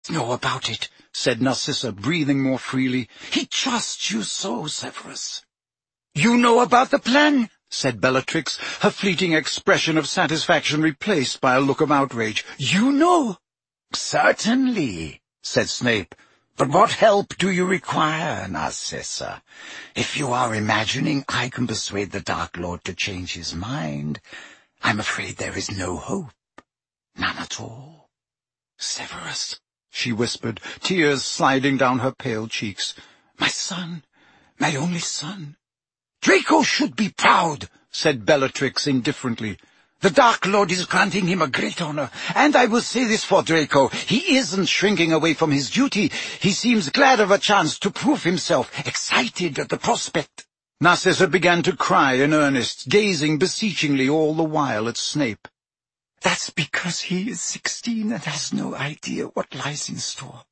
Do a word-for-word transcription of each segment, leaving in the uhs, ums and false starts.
know about it, said Narcissa, breathing more freely. He trusts you so, Severus. You know about the plan? Said Bellatrix, her fleeting expression of satisfaction replaced by a look of outrage. You know? Certainly, said Snape. But what help do you require, Narcissa? If you are imagining I can persuade the Dark Lord to change his mind, I'm afraid there is no hope. None at all. Severus, she whispered, tears sliding down her pale cheeks. My son, my only son. Draco should be proud, said Bellatrix indifferently. The Dark Lord is granting him a great honor, and I will say this for Draco. He isn't shrinking away from his duty. He seems glad of a chance to prove himself, excited at the prospect. Narcissa began to cry in earnest, gazing beseechingly all the while at Snape. That's because he is sixteen and has no idea what lies in store.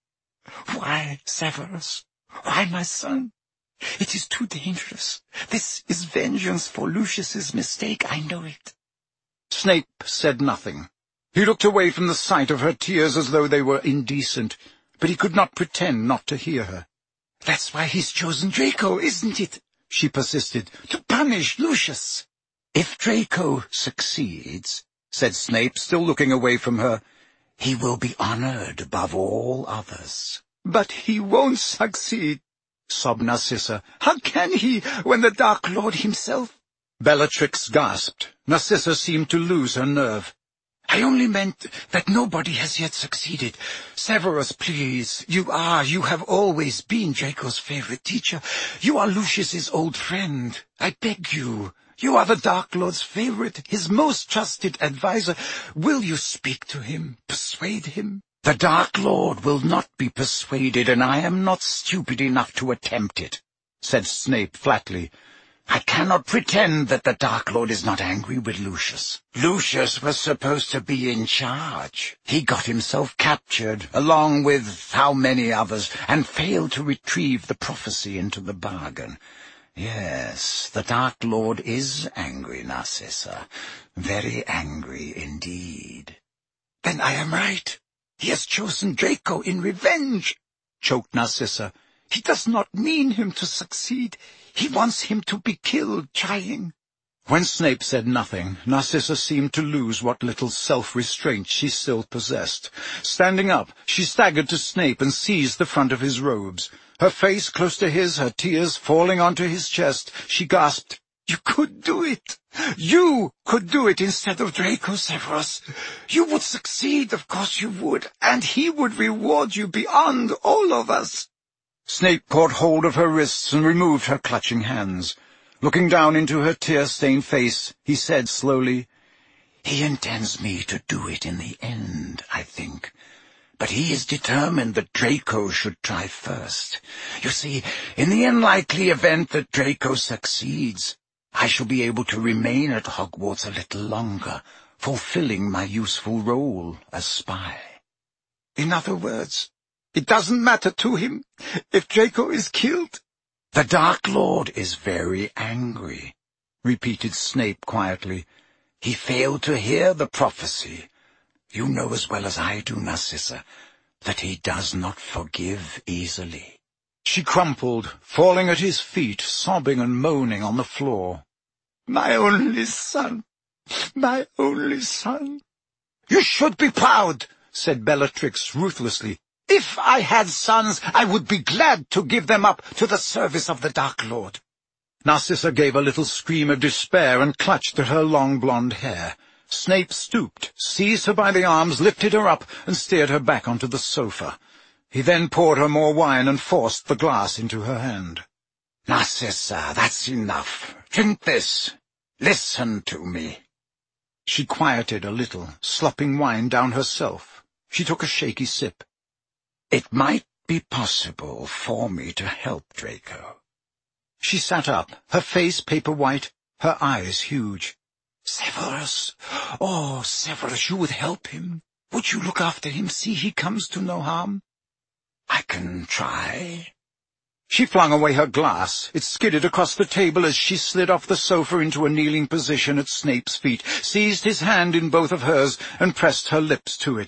Why, Severus? Why, my son? It is too dangerous. This is vengeance for Lucius's mistake, I know it. Snape said nothing. He looked away from the sight of her tears as though they were indecent, but he could not pretend not to hear her. That's why he's chosen Draco, isn't it? She persisted. To punish Lucius. If Draco succeeds, said Snape, still looking away from her, he will be honored above all others. But he won't succeed, sobbed Narcissa. How can he, when the Dark Lord himself— Bellatrix gasped. Narcissa seemed to lose her nerve. I only meant that nobody has yet succeeded. Severus, please, you are, you have always been Draco's favorite teacher. You are Lucius's old friend. I beg you. You are the Dark Lord's favorite, his most trusted adviser. Will you speak to him, persuade him? The Dark Lord will not be persuaded, and I am not stupid enough to attempt it, said Snape flatly. I cannot pretend that the Dark Lord is not angry with Lucius. Lucius was supposed to be in charge. He got himself captured, along with how many others, and failed to retrieve the prophecy into the bargain. Yes, the Dark Lord is angry, Narcissa. Very angry indeed. Then I am right. He has chosen Draco in revenge, choked Narcissa. He does not mean him to succeed. He wants him to be killed trying. When Snape said nothing, Narcissa seemed to lose what little self-restraint she still possessed. Standing up, she staggered to Snape and seized the front of his robes. Her face close to his, her tears falling onto his chest, she gasped, You could do it. You could do it instead of Draco, Severus. You would succeed, of course you would, and he would reward you beyond all of us. Snape caught hold of her wrists and removed her clutching hands. Looking down into her tear-stained face, he said slowly, He intends me to do it in the end, I think. But he is determined that Draco should try first. You see, in the unlikely event that Draco succeeds, I shall be able to remain at Hogwarts a little longer, fulfilling my useful role as spy. In other words, it doesn't matter to him if Draco is killed. The Dark Lord is very angry, repeated Snape quietly. He failed to hear the prophecy. You know as well as I do, Narcissa, that he does not forgive easily. She crumpled, falling at his feet, sobbing and moaning on the floor. My only son, my only son. You should be proud, said Bellatrix ruthlessly. If I had sons, I would be glad to give them up to the service of the Dark Lord. Narcissa gave a little scream of despair and clutched at her long blonde hair. Snape stooped, seized her by the arms, lifted her up, and steered her back onto the sofa. He then poured her more wine and forced the glass into her hand. Narcissa, that's enough. Drink this. Listen to me. She quieted a little, slopping wine down herself. She took a shaky sip. It might be possible for me to help Draco. She sat up, her face paper-white, her eyes huge. Severus, oh, Severus, you would help him. Would you look after him, see he comes to no harm? I can try. She flung away her glass. It skidded across the table as she slid off the sofa into a kneeling position at Snape's feet, seized his hand in both of hers, and pressed her lips to it.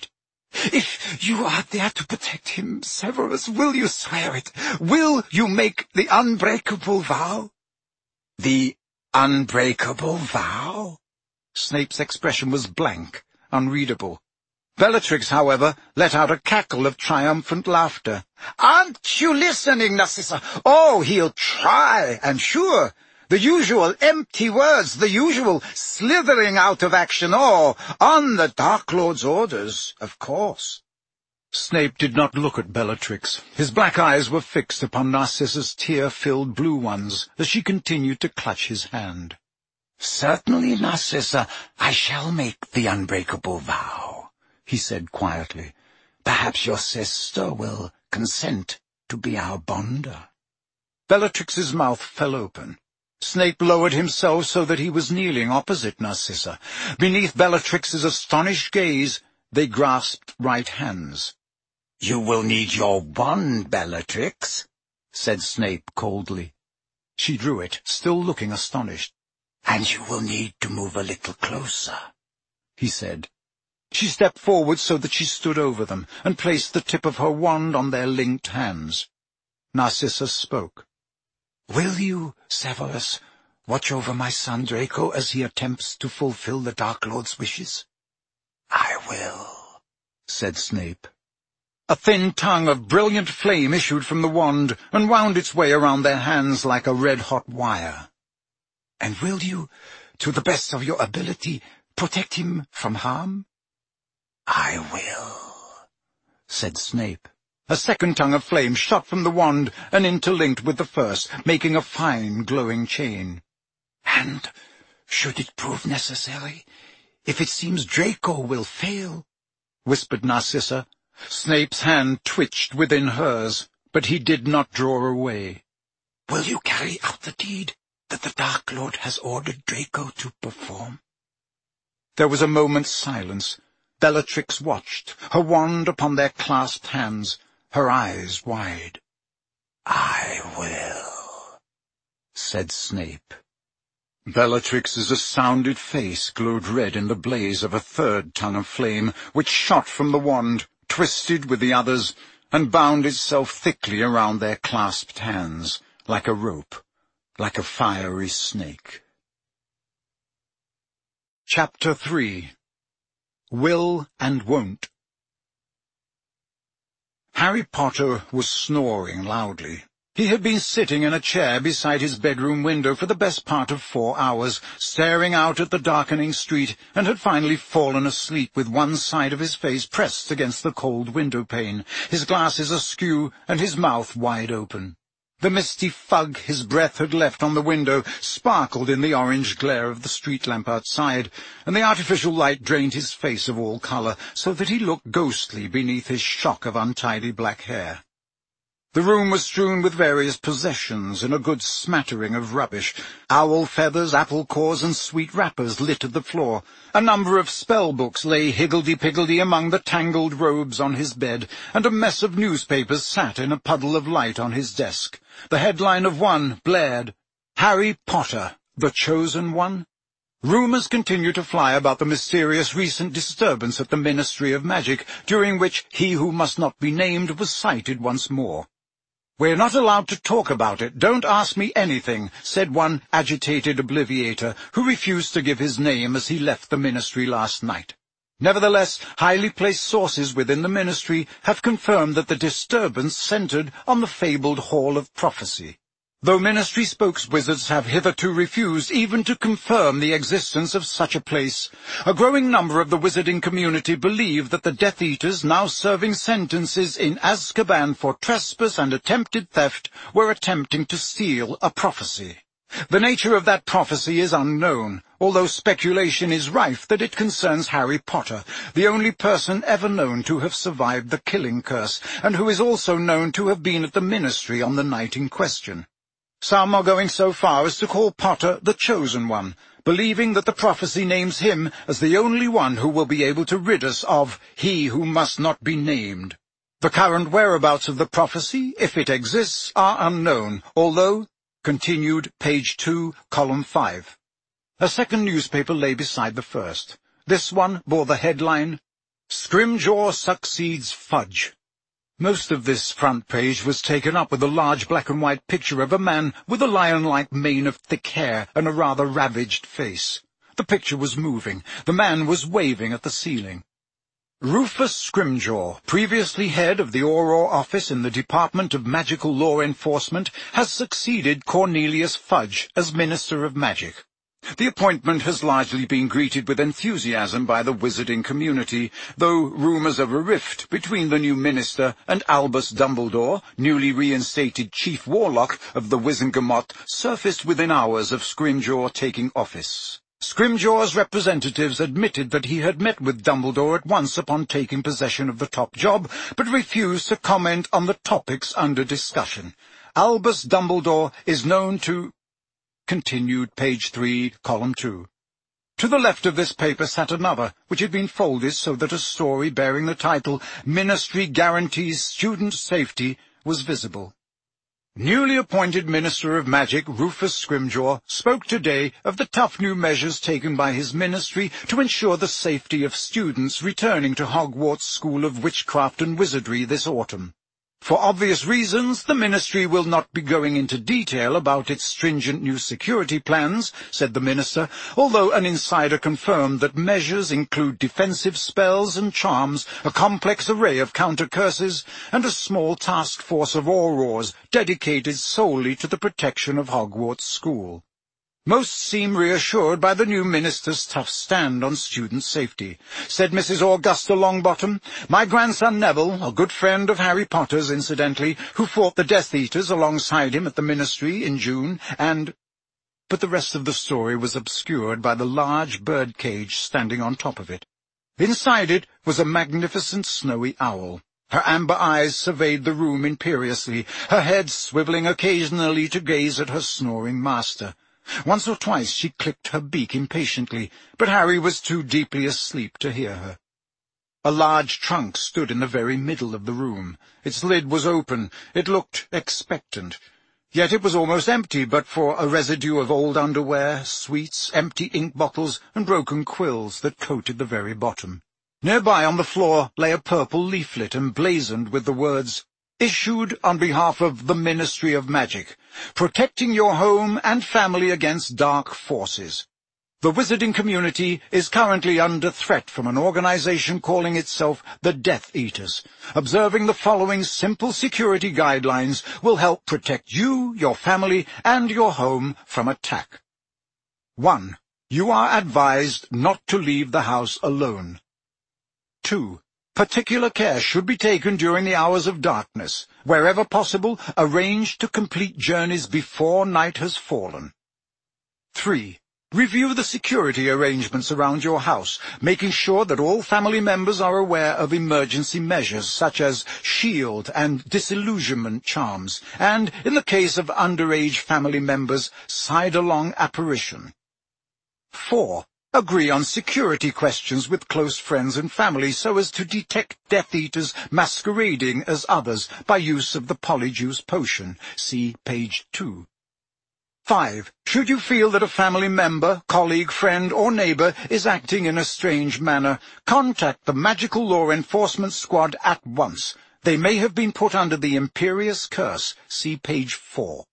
If you are there to protect him, Severus, will you swear it? Will you make the unbreakable vow?" "The unbreakable vow?" Snape's expression was blank, unreadable. Bellatrix, however, let out a cackle of triumphant laughter. "Aren't you listening, Narcissa? Oh, he'll try, and sure. The usual empty words, the usual slithering out of action, oh, on the Dark Lord's orders, of course." Snape did not look at Bellatrix. His black eyes were fixed upon Narcissa's tear-filled blue ones as she continued to clutch his hand. "Certainly, Narcissa, I shall make the unbreakable vow," he said quietly. "Perhaps your sister will consent to be our bonder." Bellatrix's mouth fell open. Snape lowered himself so that he was kneeling opposite Narcissa. Beneath Bellatrix's astonished gaze, they grasped right hands. "You will need your wand, Bellatrix," said Snape coldly. She drew it, still looking astonished. "And you will need to move a little closer," he said. She stepped forward so that she stood over them, and placed the tip of her wand on their linked hands. Narcissa spoke. "Will you, Severus, watch over my son Draco as he attempts to fulfill the Dark Lord's wishes?" "I will," said Snape. A thin tongue of brilliant flame issued from the wand and wound its way around their hands like a red-hot wire. "And will you, to the best of your ability, protect him from harm?" "I will," said Snape. A second tongue of flame shot from the wand and interlinked with the first, making a fine, glowing chain. "And, should it prove necessary, if it seems Draco will fail," whispered Narcissa. Snape's hand twitched within hers, but he did not draw away. "Will you carry out the deed that the Dark Lord has ordered Draco to perform?" There was a moment's silence. Bellatrix watched, her wand upon their clasped hands, her eyes wide. "I will," said Snape. Bellatrix's astounded face glowed red in the blaze of a third tongue of flame, which shot from the wand, twisted with the others, and bound itself thickly around their clasped hands, like a rope, like a fiery snake. Chapter three. Will and Won't. Harry Potter was snoring loudly. He had been sitting in a chair beside his bedroom window for the best part of four hours, staring out at the darkening street, and had finally fallen asleep with one side of his face pressed against the cold window-pane, his glasses askew and his mouth wide open. The misty fug his breath had left on the window sparkled in the orange glare of the street lamp outside, and the artificial light drained his face of all colour, so that he looked ghostly beneath his shock of untidy black hair. The room was strewn with various possessions and a good smattering of rubbish. Owl feathers, apple cores, and sweet wrappers littered the floor. A number of spell books lay higgledy-piggledy among the tangled robes on his bed, and a mess of newspapers sat in a puddle of light on his desk. The headline of one blared, "Harry Potter, the Chosen One?" Rumours continued to fly about the mysterious recent disturbance at the Ministry of Magic, during which he who must not be named was sighted once more. "We're not allowed to talk about it. Don't ask me anything," said one agitated obliviator, who refused to give his name as he left the ministry last night. Nevertheless, highly placed sources within the ministry have confirmed that the disturbance centred on the fabled Hall of Prophecy. Though ministry spokeswizards have hitherto refused even to confirm the existence of such a place, a growing number of the wizarding community believe that the Death Eaters now serving sentences in Azkaban for trespass and attempted theft were attempting to steal a prophecy. The nature of that prophecy is unknown, although speculation is rife that it concerns Harry Potter, the only person ever known to have survived the killing curse, and who is also known to have been at the ministry on the night in question. Some are going so far as to call Potter the Chosen One, believing that the prophecy names him as the only one who will be able to rid us of he who must not be named. The current whereabouts of the prophecy, if it exists, are unknown, although, continued page two, column five. A second newspaper lay beside the first. This one bore the headline, Scrimgeour succeeds Fudge. Most of this front page was taken up with a large black and white picture of a man with a lion-like mane of thick hair and a rather ravaged face. The picture was moving. The man was waving at the ceiling. Rufus Scrimgeour, previously head of the Auror office in the Department of Magical Law Enforcement, has succeeded Cornelius Fudge as Minister of Magic. The appointment has largely been greeted with enthusiasm by the wizarding community, though rumours of a rift between the new minister and Albus Dumbledore, newly reinstated Chief Warlock of the Wizengamot, surfaced within hours of Scrimgeour taking office. Scrimgeour's representatives admitted that he had met with Dumbledore at once upon taking possession of the top job, but refused to comment on the topics under discussion. Albus Dumbledore is known to... Continued, page three, column two. To the left of this paper sat another, which had been folded so that a story bearing the title, Ministry Guarantees Student Safety, was visible. Newly appointed Minister of Magic, Rufus Scrimgeour, spoke today of the tough new measures taken by his ministry to ensure the safety of students returning to Hogwarts School of Witchcraft and Wizardry this autumn. For obvious reasons, the ministry will not be going into detail about its stringent new security plans, said the minister, although an insider confirmed that measures include defensive spells and charms, a complex array of counter-curses, and a small task force of Aurors dedicated solely to the protection of Hogwarts School. Most seem reassured by the new minister's tough stand on student safety. Said Missus Augusta Longbottom, "My grandson Neville, a good friend of Harry Potter's, incidentally, who fought the Death Eaters alongside him at the ministry in June, and—" But the rest of the story was obscured by the large birdcage standing on top of it. Inside it was a magnificent snowy owl. Her amber eyes surveyed the room imperiously, her head swivelling occasionally to gaze at her snoring master. Once or twice she clicked her beak impatiently, but Harry was too deeply asleep to hear her. A large trunk stood in the very middle of the room. Its lid was open. It looked expectant. Yet it was almost empty, but for a residue of old underwear, sweets, empty ink bottles, and broken quills that coated the very bottom. Nearby on the floor lay a purple leaflet emblazoned with the words, "Issued on behalf of the Ministry of Magic, protecting your home and family against dark forces. The wizarding community is currently under threat from an organization calling itself the Death Eaters. Observing the following simple security guidelines will help protect you, your family, and your home from attack. one. You are advised not to leave the house alone. two. Particular care should be taken during the hours of darkness. Wherever possible, arrange to complete journeys before night has fallen. three. Review the security arrangements around your house, making sure that all family members are aware of emergency measures such as shield and disillusionment charms, and, in the case of underage family members, side-along apparition. four. Agree on security questions with close friends and family so as to detect Death Eaters masquerading as others by use of the Polyjuice potion. See page two. five. Should you feel that a family member, colleague, friend, or neighbor is acting in a strange manner, contact the Magical Law Enforcement Squad at once. They may have been put under the Imperious Curse. See page four.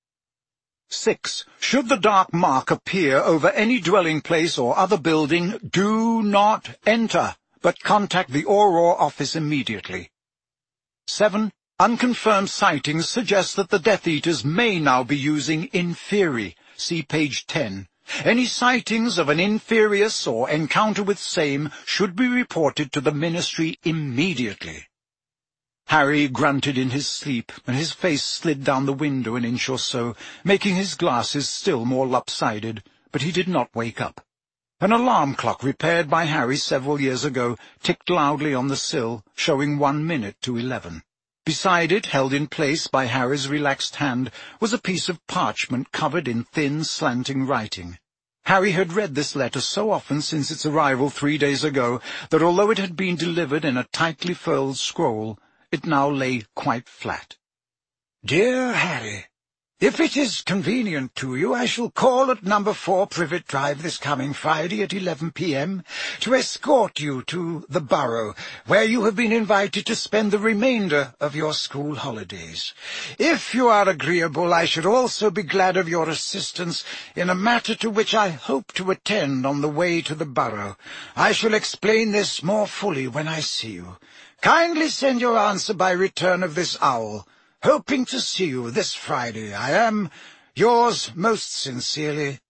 six. Should the dark mark appear over any dwelling place or other building, do not enter, but contact the Auror office immediately. seven. Unconfirmed sightings suggest that the Death Eaters may now be using Inferi. See page ten. Any sightings of an Inferius or encounter with same should be reported to the Ministry immediately. Harry grunted in his sleep, and his face slid down the window an inch or so, making his glasses still more lopsided, but he did not wake up. An alarm clock repaired by Harry several years ago ticked loudly on the sill, showing one minute to eleven. Beside it, held in place by Harry's relaxed hand, was a piece of parchment covered in thin, slanting writing. Harry had read this letter so often since its arrival three days ago that although it had been delivered in a tightly furled scroll, it now lay quite flat. "Dear Harry, If it is convenient to you, I shall call at number four Privet Drive this coming Friday at eleven p m to escort you to the borough, where you have been invited to spend the remainder of your school holidays. If you are agreeable, I should also be glad of your assistance in a matter to which I hope to attend on the way to the borough. I shall explain this more fully when I see you. Kindly send your answer by return of this owl. Hoping to see you this Friday, I am, yours most sincerely,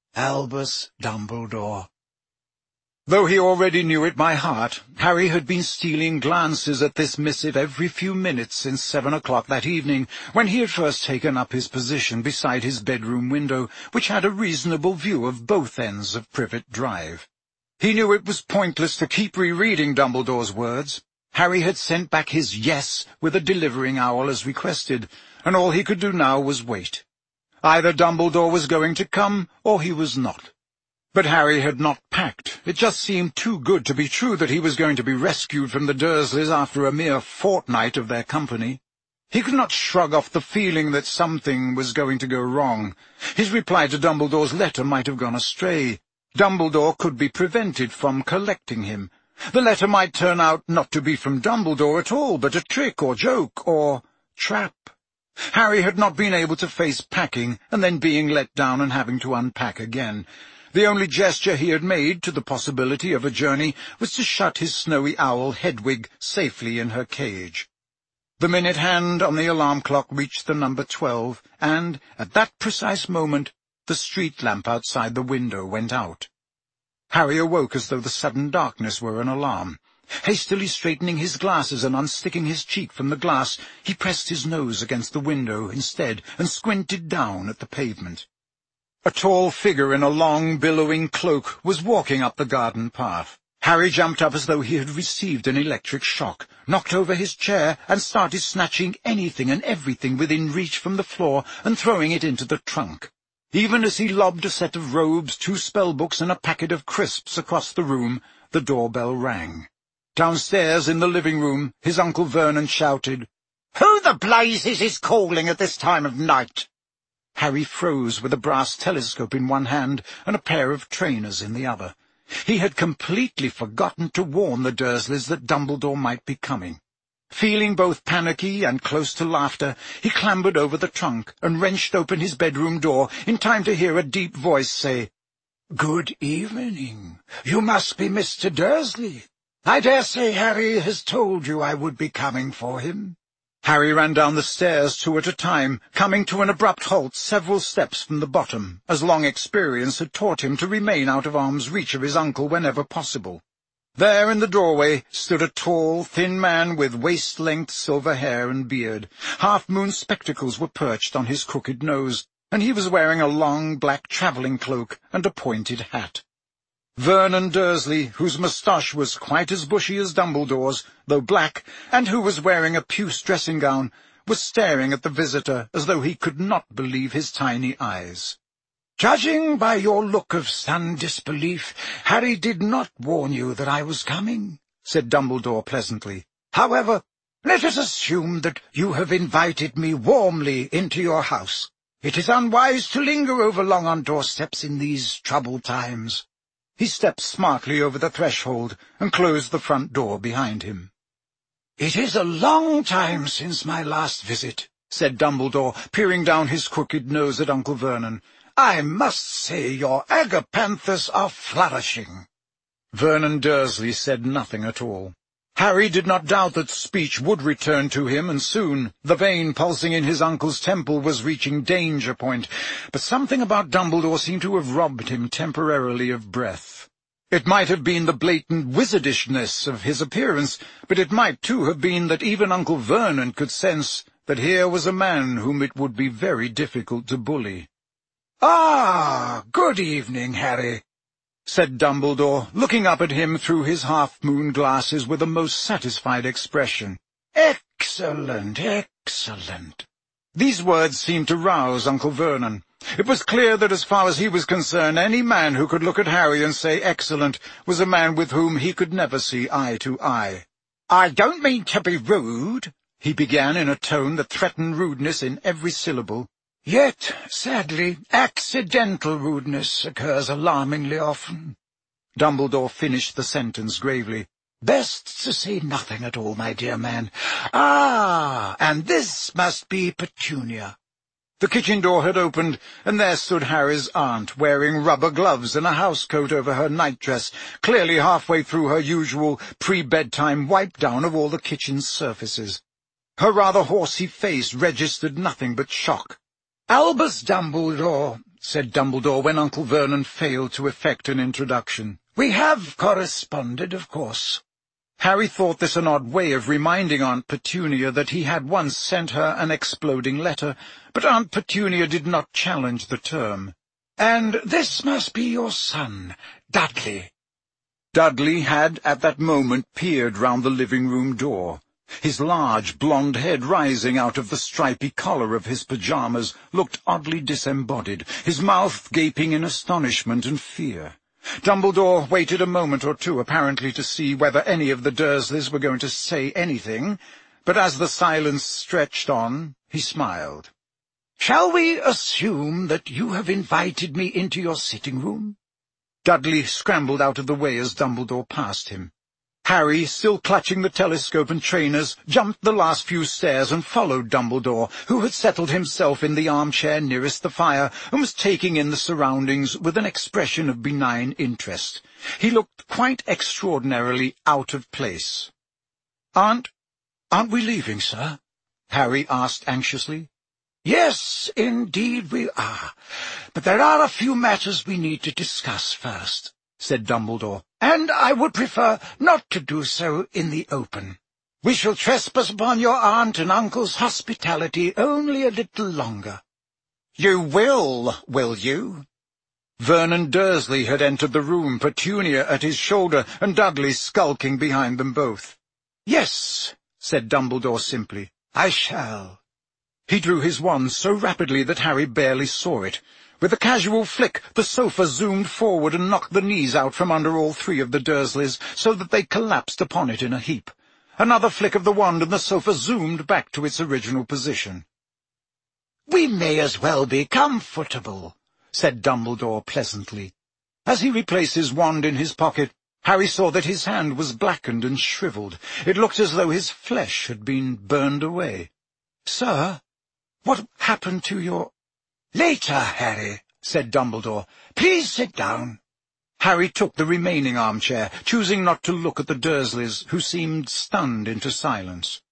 Albus Dumbledore. Though he already knew it by heart, Harry had been stealing glances at this missive every few minutes since seven o'clock that evening, when he had first taken up his position beside his bedroom window, which had a reasonable view of both ends of Privet Drive. He knew it was pointless to keep rereading Dumbledore's words. Harry had sent back his yes with a delivering owl as requested, and all he could do now was wait. Either Dumbledore was going to come, or he was not. But Harry had not packed. It just seemed too good to be true that he was going to be rescued from the Dursleys after a mere fortnight of their company. He could not shrug off the feeling that something was going to go wrong. His reply to Dumbledore's letter might have gone astray. Dumbledore could be prevented from collecting him. The letter might turn out not to be from Dumbledore at all, but a trick or joke or trap. Harry had not been able to face packing and then being let down and having to unpack again. The only gesture he had made to the possibility of a journey was to shut his snowy owl Hedwig safely in her cage. The minute hand on the alarm clock reached the number twelve, and, at that precise moment, the street lamp outside the window went out. Harry awoke as though the sudden darkness were an alarm. Hastily straightening his glasses and unsticking his cheek from the glass, he pressed his nose against the window instead and squinted down at the pavement. A tall figure in a long, billowing cloak was walking up the garden path. Harry jumped up as though he had received an electric shock, knocked over his chair, and started snatching anything and everything within reach from the floor and throwing it into the trunk. Even as he lobbed a set of robes, two spellbooks, and a packet of crisps across the room, the doorbell rang. Downstairs in the living room, his Uncle Vernon shouted, "Who the blazes is calling at this time of night?" Harry froze with a brass telescope in one hand and a pair of trainers in the other. He had completely forgotten to warn the Dursleys that Dumbledore might be coming. Feeling both panicky and close to laughter, he clambered over the trunk and wrenched open his bedroom door in time to hear a deep voice say, "Good evening. You must be Mister Dursley. I dare say Harry has told you I would be coming for him." Harry ran down the stairs two at a time, coming to an abrupt halt several steps from the bottom, as long experience had taught him to remain out of arm's reach of his uncle whenever possible. There in the doorway stood a tall, thin man with waist-length silver hair and beard. Half-moon spectacles were perched on his crooked nose, and he was wearing a long black travelling cloak and a pointed hat. Vernon Dursley, whose moustache was quite as bushy as Dumbledore's, though black, and who was wearing a puce dressing-gown, was staring at the visitor as though he could not believe his tiny eyes. "Judging by your look of stunned disbelief, Harry did not warn you that I was coming," said Dumbledore pleasantly. "However, let us assume that you have invited me warmly into your house. It is unwise to linger over long on doorsteps in these troubled times." He stepped smartly over the threshold and closed the front door behind him. "It is a long time since my last visit," said Dumbledore, peering down his crooked nose at Uncle Vernon. "I must say your agapanthus are flourishing." Vernon Dursley said nothing at all. Harry did not doubt that speech would return to him, and soon. The vein pulsing in his uncle's temple was reaching danger point, but something about Dumbledore seemed to have robbed him temporarily of breath. It might have been the blatant wizardishness of his appearance, but it might too have been that even Uncle Vernon could sense that here was a man whom it would be very difficult to bully. "Ah, good evening, Harry," said Dumbledore, looking up at him through his half-moon glasses with a most satisfied expression. "Excellent, excellent." These words seemed to rouse Uncle Vernon. It was clear that as far as he was concerned, any man who could look at Harry and say excellent was a man with whom he could never see eye to eye. "I don't mean to be rude," he began in a tone that threatened rudeness in every syllable. Yet, sadly, accidental rudeness occurs alarmingly often. Dumbledore finished the sentence gravely. Best to say nothing at all, my dear man. Ah, and this must be Petunia. The kitchen door had opened, and there stood Harry's aunt, wearing rubber gloves and a housecoat over her nightdress, clearly halfway through her usual pre-bedtime wipe-down of all the kitchen's surfaces. Her rather horsey face registered nothing but shock. "Albus Dumbledore," said Dumbledore when Uncle Vernon failed to effect an introduction. "We have corresponded, of course." Harry thought this an odd way of reminding Aunt Petunia that he had once sent her an exploding letter, but Aunt Petunia did not challenge the term. "And this must be your son, Dudley." Dudley had at that moment peered round the living-room door. His large blonde head, rising out of the stripy collar of his pyjamas, looked oddly disembodied, his mouth gaping in astonishment and fear. Dumbledore waited a moment or two, apparently to see whether any of the Dursleys were going to say anything, but as the silence stretched on, he smiled. "Shall we assume that you have invited me into your sitting-room?" Dudley scrambled out of the way as Dumbledore passed him. Harry, still clutching the telescope and trainers, jumped the last few stairs and followed Dumbledore, who had settled himself in the armchair nearest the fire and was taking in the surroundings with an expression of benign interest. He looked quite extraordinarily out of place. "Aren't, aren't we leaving, sir?" Harry asked anxiously. "Yes, indeed we are. But there are a few matters we need to discuss first," said Dumbledore, "and I would prefer not to do so in the open. We shall trespass upon your aunt and uncle's hospitality only a little longer." "You will, will you?" Vernon Dursley had entered the room, Petunia at his shoulder, and Dudley skulking behind them both. "Yes," said Dumbledore simply, "I shall." He drew his wand so rapidly that Harry barely saw it. With a casual flick, the sofa zoomed forward and knocked the knees out from under all three of the Dursleys, so that they collapsed upon it in a heap. Another flick of the wand, and the sofa zoomed back to its original position. "We may as well be comfortable," said Dumbledore pleasantly. As he replaced his wand in his pocket, Harry saw that his hand was blackened and shriveled. It looked as though his flesh had been burned away. "Sir, what happened to your—" "Later, Harry," said Dumbledore. "Please sit down." Harry took the remaining armchair, choosing not to look at the Dursleys, who seemed stunned into silence.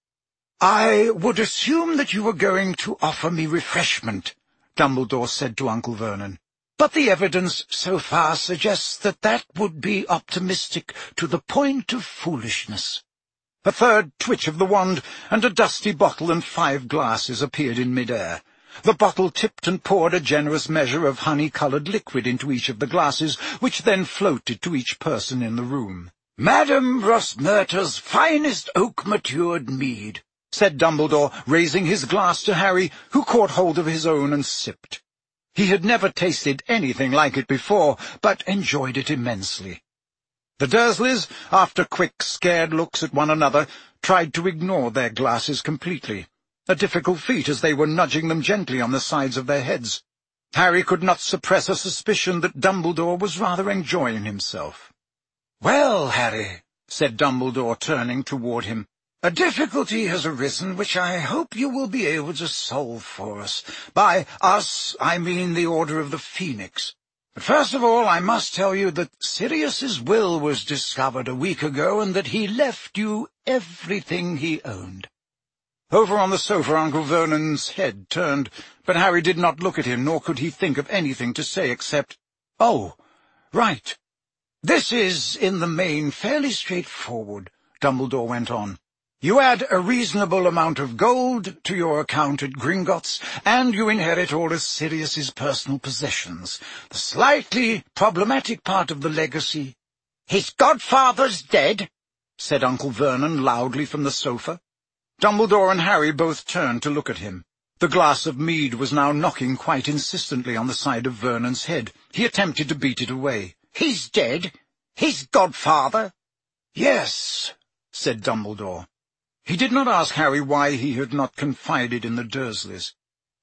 "I would assume that you were going to offer me refreshment," Dumbledore said to Uncle Vernon. "But the evidence so far suggests that that would be optimistic to the point of foolishness." A third twitch of the wand, and a dusty bottle and five glasses appeared in mid-air. The bottle tipped and poured a generous measure of honey-coloured liquid into each of the glasses, which then floated to each person in the room. "Madame Rosmerta's finest oak-matured mead," said Dumbledore, raising his glass to Harry, who caught hold of his own and sipped. He had never tasted anything like it before, but enjoyed it immensely. The Dursleys, after quick, scared looks at one another, tried to ignore their glasses completely. A difficult feat, as they were nudging them gently on the sides of their heads. Harry could not suppress a suspicion that Dumbledore was rather enjoying himself. "Well, Harry," said Dumbledore, turning toward him, "a difficulty has arisen which I hope you will be able to solve for us. By us, I mean the Order of the Phoenix. But first of all, I must tell you that Sirius's will was discovered a week ago, and that he left you everything he owned." Over on the sofa, Uncle Vernon's head turned, but Harry did not look at him, nor could he think of anything to say except, "Oh, right." "This is, in the main, fairly straightforward," Dumbledore went on. "You add a reasonable amount of gold to your account at Gringotts, and you inherit all of Sirius's personal possessions. The slightly problematic part of the legacy—" "His godfather's dead," said Uncle Vernon loudly from the sofa. Dumbledore and Harry both turned to look at him. The glass of mead was now knocking quite insistently on the side of Vernon's head. He attempted to beat it away. "He's dead? His godfather?" "Yes," said Dumbledore. He did not ask Harry why he had not confided in the Dursleys.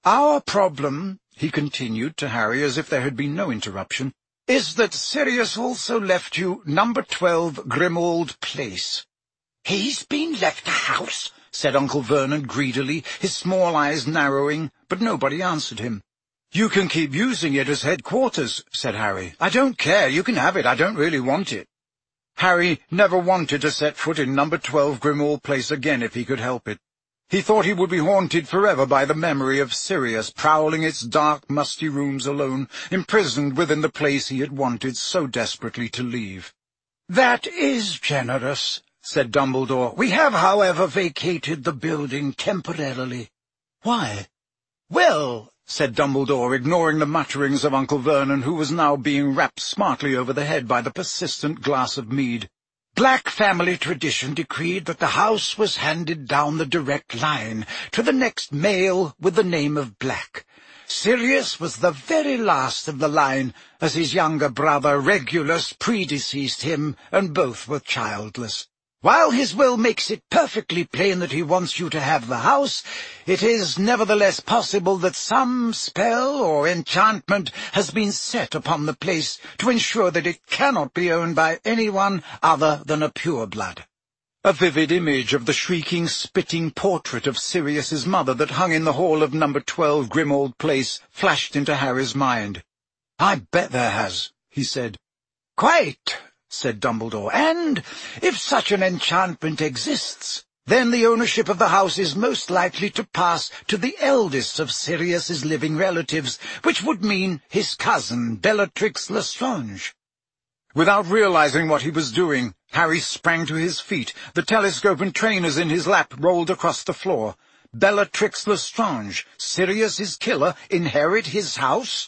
Our problem," he continued to Harry as if there had been no interruption, "is that Sirius also left you number twelve Grimmauld Place." "He's been left a house?" said Uncle Vernon greedily, his small eyes narrowing, but nobody answered him. "You can keep using it as headquarters," said Harry. "I don't care. You can have it. I don't really want it." Harry never wanted to set foot in number twelve Grimmauld Place again if he could help it. He thought he would be haunted forever by the memory of Sirius prowling its dark, musty rooms alone, imprisoned within the place he had wanted so desperately to leave. "That is generous," said Dumbledore. "We have, however, vacated the building temporarily." "Why?" "Well," said Dumbledore, ignoring the mutterings of Uncle Vernon, who was now being rapped smartly over the head by the persistent glass of mead, "Black family tradition decreed that the house was handed down the direct line to the next male with the name of Black. Sirius was the very last of the line, as his younger brother Regulus predeceased him, and both were childless. While his will makes it perfectly plain that he wants you to have the house, it is nevertheless possible that some spell or enchantment has been set upon the place to ensure that it cannot be owned by anyone other than a pureblood." A vivid image of the shrieking, spitting portrait of Sirius's mother that hung in the hall of number twelve Grimmauld Place flashed into Harry's mind. "I bet there has," he said. "Quite," said Dumbledore, "and if such an enchantment exists, then the ownership of the house is most likely to pass to the eldest of Sirius's living relatives, which would mean his cousin, Bellatrix Lestrange." Without realizing what he was doing, Harry sprang to his feet. The telescope and trainers in his lap rolled across the floor. Bellatrix Lestrange, Sirius's killer, inherit his house?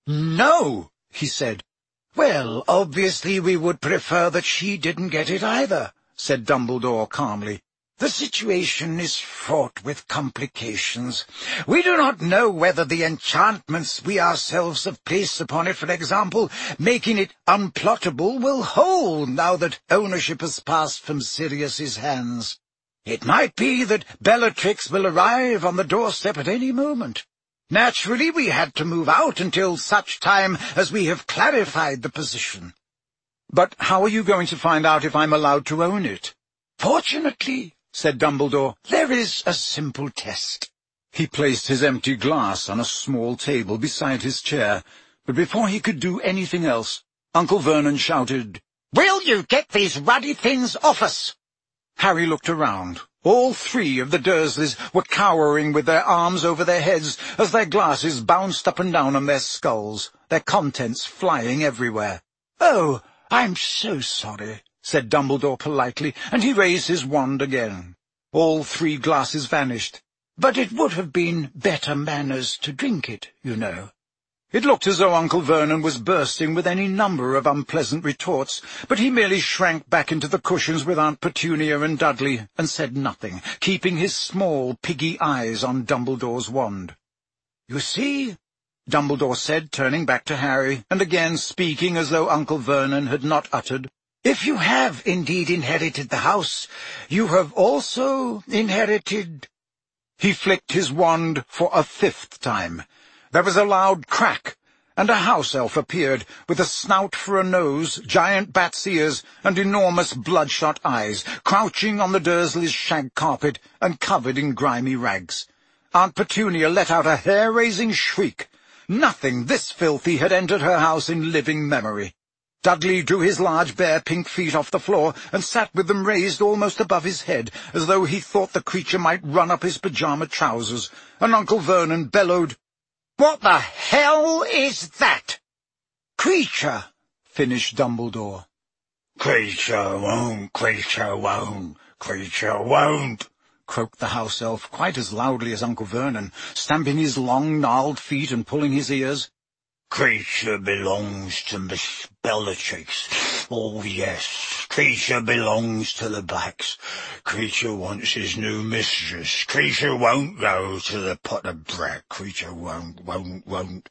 "No," he said. "Well, obviously we would prefer that she didn't get it either," said Dumbledore calmly. "The situation is fraught with complications. We do not know whether the enchantments we ourselves have placed upon it, for example, making it unplottable, will hold now that ownership has passed from Sirius's hands. It might be that Bellatrix will arrive on the doorstep at any moment. Naturally, we had to move out until such time as we have clarified the position." "But how are you going to find out if I'm allowed to own it?" "Fortunately," said Dumbledore, "there is a simple test." He placed his empty glass on a small table beside his chair, but before he could do anything else, Uncle Vernon shouted, "Will you get these ruddy things off us?" Harry looked around. All three of the Dursleys were cowering with their arms over their heads as their glasses bounced up and down on their skulls, their contents flying everywhere. "Oh, I'm so sorry," said Dumbledore politely, and he raised his wand again. All three glasses vanished. "But it would have been better manners to drink it, you know." It looked as though Uncle Vernon was bursting with any number of unpleasant retorts, but he merely shrank back into the cushions with Aunt Petunia and Dudley, and said nothing, keeping his small, piggy eyes on Dumbledore's wand. "You see," Dumbledore said, turning back to Harry, and again speaking as though Uncle Vernon had not uttered, "if you have indeed inherited the house, you have also inherited—" He flicked his wand for a fifth time. There was a loud crack, and a house elf appeared, with a snout for a nose, giant bat's ears, and enormous bloodshot eyes, crouching on the Dursleys' shag carpet, and covered in grimy rags. Aunt Petunia let out a hair-raising shriek. Nothing this filthy had entered her house in living memory. Dudley drew his large bare pink feet off the floor, and sat with them raised almost above his head, as though he thought the creature might run up his pyjama trousers, and Uncle Vernon bellowed, "What the hell is that?" "Creature," finished Dumbledore. "Creature won't, creature won't, creature won't," croaked the house elf, quite as loudly as Uncle Vernon, stamping his long, gnarled feet and pulling his ears. "Creature belongs to Miss Bellatrix. Oh, yes, creature belongs to the Blacks. Creature wants his new mistress. Creature won't go to the pot of bread. Creature won't, won't, won't."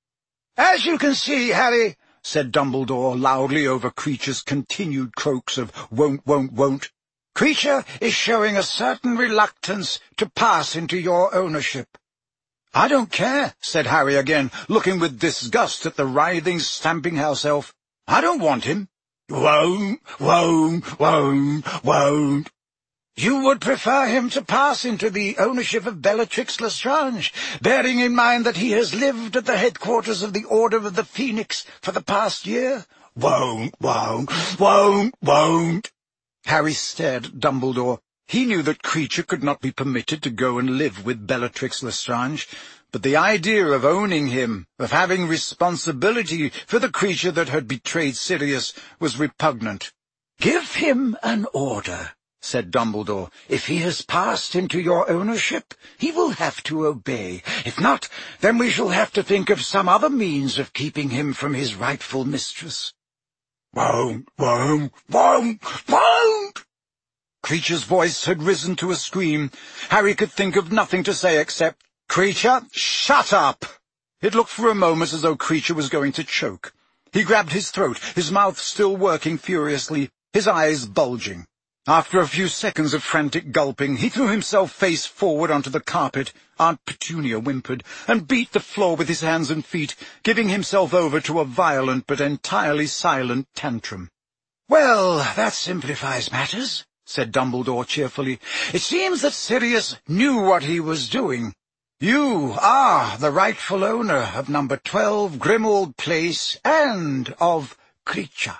"As you can see, Harry," said Dumbledore loudly over Creature's continued croaks of won't, won't, won't, "Creature is showing a certain reluctance to pass into your ownership." "I don't care," said Harry again, looking with disgust at the writhing, stamping house elf. "I don't want him." "Won't, won't, won't, won't." "You would prefer him to pass into the ownership of Bellatrix Lestrange, bearing in mind that he has lived at the headquarters of the Order of the Phoenix for the past year?" "Won't, won't, won't, won't." Harry stared at Dumbledore. He knew that Kreacher could not be permitted to go and live with Bellatrix Lestrange, but the idea of owning him, of having responsibility for the creature that had betrayed Sirius, was repugnant. "Give him an order," said Dumbledore. "If he has passed into your ownership, he will have to obey. If not, then we shall have to think of some other means of keeping him from his rightful mistress." "Won't, won't, won't, won't!" Kreacher's voice had risen to a scream. Harry could think of nothing to say except, "Kreacher, shut up!" It looked for a moment as though Kreacher was going to choke. He grabbed his throat, his mouth still working furiously, his eyes bulging. After a few seconds of frantic gulping, he threw himself face forward onto the carpet. Aunt Petunia whimpered, and beat the floor with his hands and feet, giving himself over to a violent but entirely silent tantrum. "Well, that simplifies matters," said Dumbledore cheerfully. "It seems that Sirius knew what he was doing. You are the rightful owner of number twelve Grimmauld Place and of Kreacher."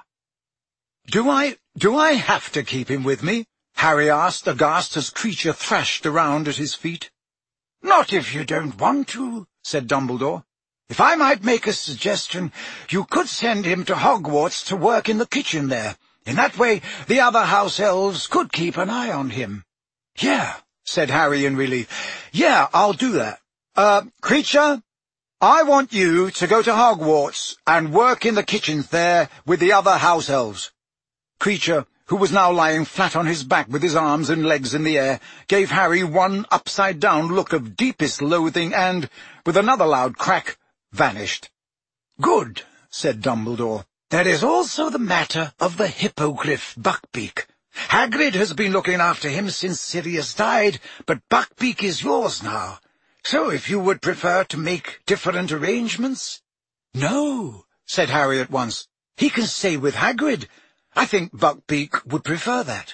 Do I, do I have to keep him with me?" Harry asked, aghast as Kreacher thrashed around at his feet. "Not if you don't want to," said Dumbledore. "If I might make a suggestion, you could send him to Hogwarts to work in the kitchen there. In that way, the other house elves could keep an eye on him." "Yeah," said Harry in relief. "Yeah, I'll do that. Uh, Kreacher, I want you to go to Hogwarts and work in the kitchens there with the other house elves." Kreacher, who was now lying flat on his back with his arms and legs in the air, gave Harry one upside-down look of deepest loathing and, with another loud crack, vanished. "Good," said Dumbledore. "There is also the matter of the hippogriff Buckbeak. Hagrid has been looking after him since Sirius died, but Buckbeak is yours now. So if you would prefer to make different arrangements—" "No," said Harry at once. "He can stay with Hagrid. I think Buckbeak would prefer that."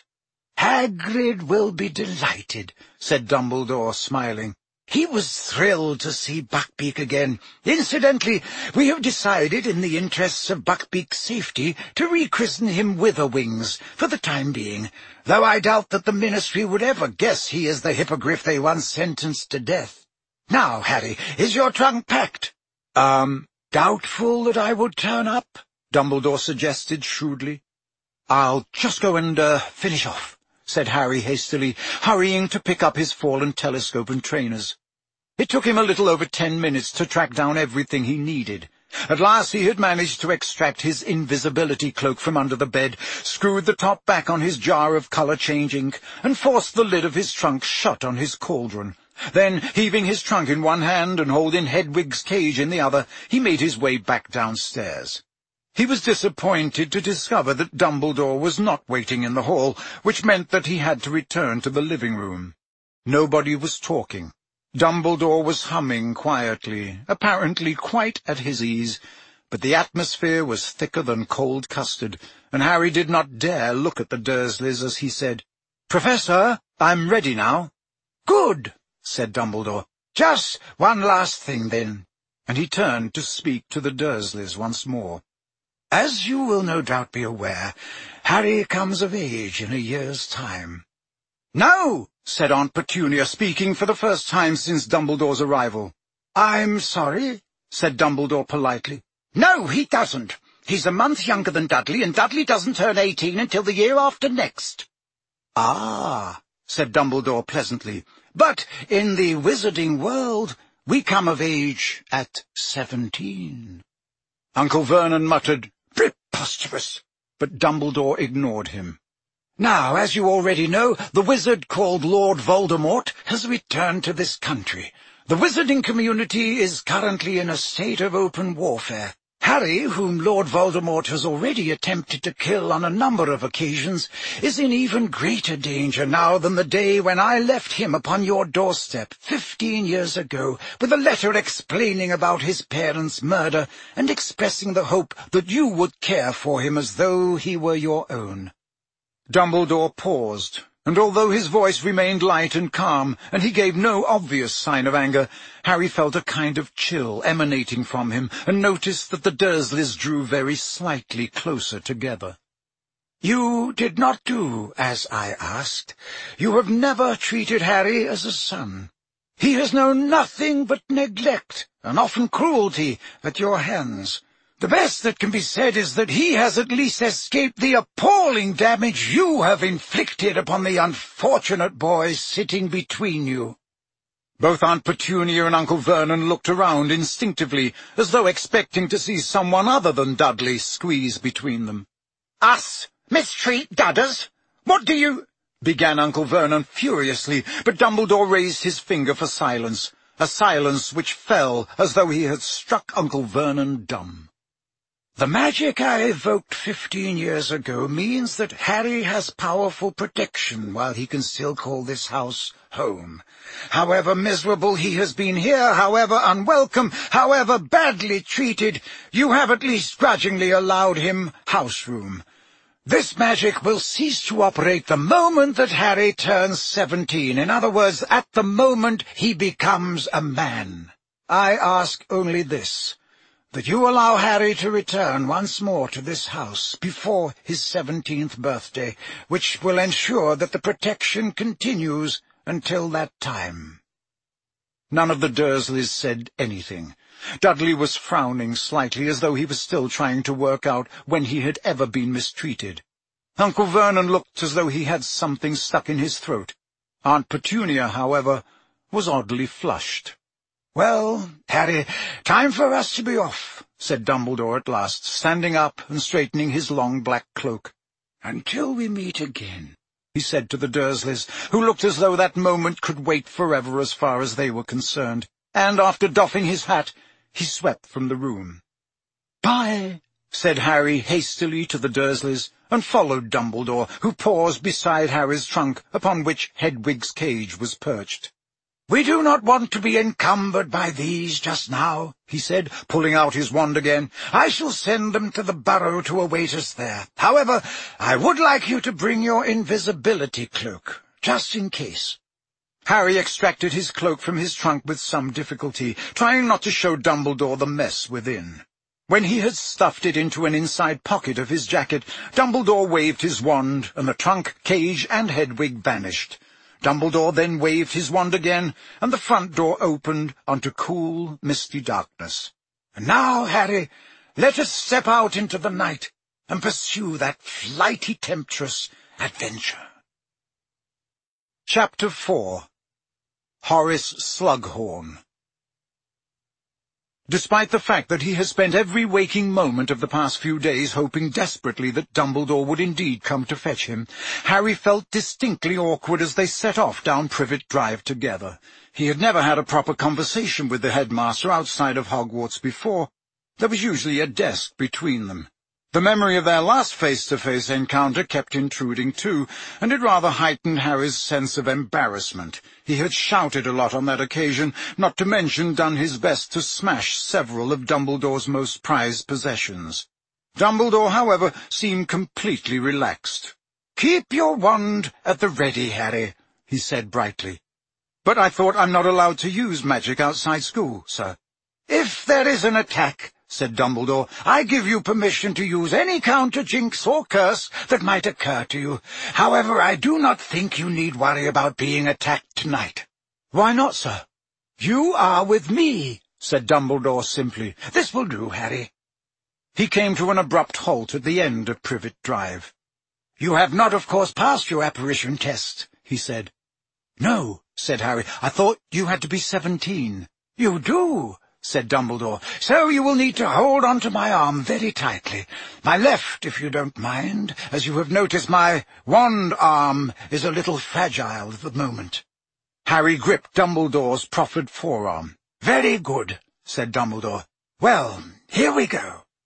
"Hagrid will be delighted," said Dumbledore, smiling. "He was thrilled to see Buckbeak again. Incidentally, we have decided, in the interests of Buckbeak's safety, to rechristen him Witherwings for the time being, though I doubt that the Ministry would ever guess he is the hippogriff they once sentenced to death. Now, Harry, is your trunk packed?" Um, doubtful that I would turn up," Dumbledore suggested shrewdly. "I'll just go and, uh, finish off," said Harry hastily, hurrying to pick up his fallen telescope and trainers. It took him a little over ten minutes to track down everything he needed. At last he had managed to extract his invisibility cloak from under the bed, screwed the top back on his jar of colour-change ink, and forced the lid of his trunk shut on his cauldron. Then, heaving his trunk in one hand and holding Hedwig's cage in the other, he made his way back downstairs. He was disappointed to discover that Dumbledore was not waiting in the hall, which meant that he had to return to the living room. Nobody was talking. Dumbledore was humming quietly, apparently quite at his ease, but the atmosphere was thicker than cold custard, and Harry did not dare look at the Dursleys as he said, "Professor, I'm ready now." "Good," said Dumbledore. "Just one last thing, then." And he turned to speak to the Dursleys once more. "As you will no doubt be aware, Harry comes of age in a year's time." "No," said Aunt Petunia, speaking for the first time since Dumbledore's arrival. "I'm sorry," said Dumbledore politely. "No, he doesn't. He's a month younger than Dudley, and Dudley doesn't turn eighteen until the year after next." "Ah," said Dumbledore pleasantly, "but in the wizarding world we come of age at seventeen." Uncle Vernon muttered, "Preposterous!" but Dumbledore ignored him. "Now, as you already know, the wizard called Lord Voldemort has returned to this country. The wizarding community is currently in a state of open warfare. Harry, whom Lord Voldemort has already attempted to kill on a number of occasions, is in even greater danger now than the day when I left him upon your doorstep fifteen years ago, with a letter explaining about his parents' murder and expressing the hope that you would care for him as though he were your own." Dumbledore paused, and although his voice remained light and calm, and he gave no obvious sign of anger, Harry felt a kind of chill emanating from him, and noticed that the Dursleys drew very slightly closer together. "You did not do as I asked. You have never treated Harry as a son. He has known nothing but neglect, and often cruelty, at your hands. The best that can be said is that he has at least escaped the appalling damage you have inflicted upon the unfortunate boy sitting between you." Both Aunt Petunia and Uncle Vernon looked around instinctively, as though expecting to see someone other than Dudley squeeze between them. "Us mistreat Dudders? What do you—" began Uncle Vernon furiously, but Dumbledore raised his finger for silence, a silence which fell as though he had struck Uncle Vernon dumb. "The magic I evoked fifteen years ago means that Harry has powerful protection while he can still call this house home. However miserable he has been here, however unwelcome, however badly treated, you have at least grudgingly allowed him house room. This magic will cease to operate the moment that Harry turns seventeen. In other words, at the moment he becomes a man. I ask only this, that you allow Harry to return once more to this house before his seventeenth birthday, which will ensure that the protection continues until that time." None of the Dursleys said anything. Dudley was frowning slightly, as though he was still trying to work out when he had ever been mistreated. Uncle Vernon looked as though he had something stuck in his throat. Aunt Petunia, however, was oddly flushed. "Well, Harry, time for us to be off," said Dumbledore at last, standing up and straightening his long black cloak. "Until we meet again," he said to the Dursleys, who looked as though that moment could wait forever as far as they were concerned, and after doffing his hat, he swept from the room. "Bye," said Harry hastily to the Dursleys, and followed Dumbledore, who paused beside Harry's trunk, upon which Hedwig's cage was perched. "We do not want to be encumbered by these just now," he said, pulling out his wand again. "I shall send them to the burrow to await us there. However, I would like you to bring your invisibility cloak, just in case." Harry extracted his cloak from his trunk with some difficulty, trying not to show Dumbledore the mess within. When he had stuffed it into an inside pocket of his jacket, Dumbledore waved his wand, and the trunk, cage, and Hedwig vanished. Dumbledore then waved his wand again, and the front door opened onto cool, misty darkness. "And now, Harry, let us step out into the night and pursue that flighty temptress adventure." Chapter four. Horace Slughorn. Despite the fact that he had spent every waking moment of the past few days hoping desperately that Dumbledore would indeed come to fetch him, Harry felt distinctly awkward as they set off down Privet Drive together. He had never had a proper conversation with the headmaster outside of Hogwarts before. There was usually a desk between them. The memory of their last face-to-face encounter kept intruding too, and it rather heightened Harry's sense of embarrassment. He had shouted a lot on that occasion, not to mention done his best to smash several of Dumbledore's most prized possessions. Dumbledore, however, seemed completely relaxed. "Keep your wand at the ready, Harry," he said brightly. "But I thought I'm not allowed to use magic outside school, sir." "If there is an attack," said Dumbledore, "I give you permission to use any counter-jinx or curse that might occur to you. However, I do not think you need worry about being attacked tonight." "Why not, sir?" "You are with me," said Dumbledore simply. "This will do, Harry." He came to an abrupt halt at the end of Privet Drive. "You have not, of course, passed your apparition test," he said. "No," said Harry. "I thought you had to be seventeen." "You do," said Dumbledore, "so you will need to hold on to my arm very tightly. My left, if you don't mind. As you have noticed, my wand arm is a little fragile at the moment." Harry gripped Dumbledore's proffered forearm. "Very good," said Dumbledore. "Well, here we go."